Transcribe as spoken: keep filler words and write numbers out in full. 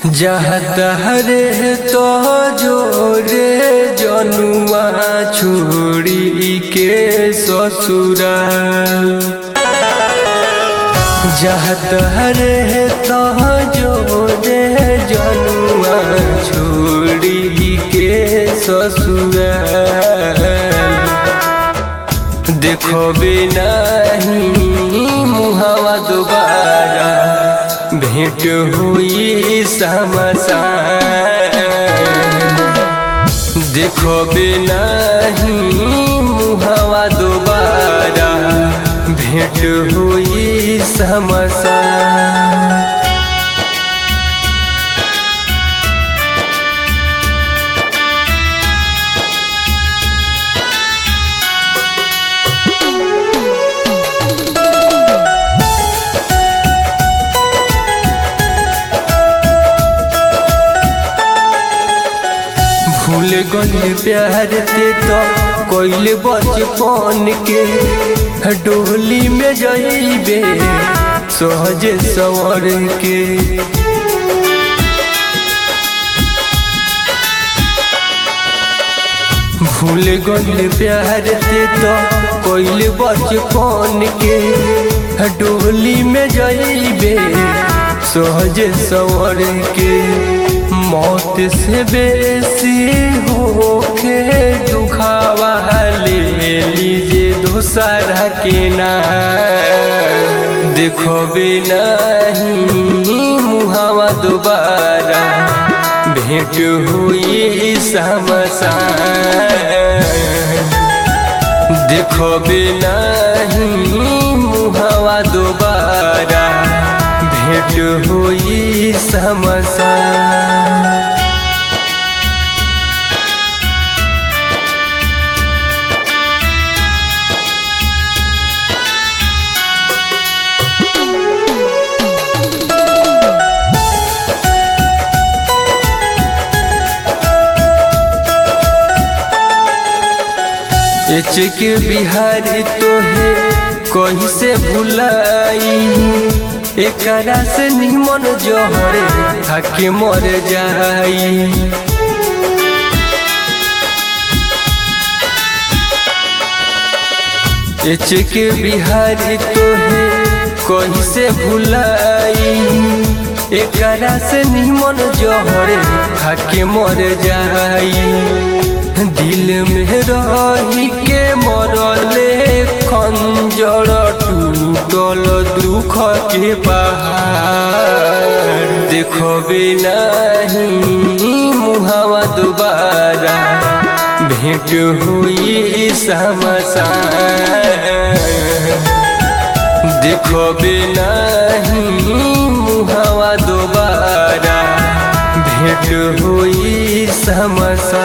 जहतहरे तो जोरे जनुआ छोड़ी के ससुरा जहतहरे तो जोरे जनुआ छोड़ी के ससुरा देखो बिना मुहावा दोबारा भेंट हुई समसान देखो बिना मुहावा दोबारा भेंट हुई समसान। भूल गल प्यार ते तो कोइल बचपन के डोली में जाइबे सहज सवर के भूल गल प्यार ते तो कोइल बचपन के डोली में जाइबे सहज सवर के मौत से बेसी होके दुखावा ले लीजिए दूसरा के ना देखो बिना मुहावा दोबारा भेंट हुई समसान देखो बिना मुहावा दोबारा भेंट हुई समसान। एच के बिहारी तो है कहीं से भुलाई एकरा से निमन जोहरे खाके मर जाई एच के बिहारी तो है कहीं से भुलाई एकरा से निमन जोहरे खाके मर जाई दिल में रही के मरले खंजर टूटल दुख के पहाड़ देखो बिना मुहावा दोबारा भेंट हुई समसान देखो बिना मुहावा दोबारा भेंट हुई समसान।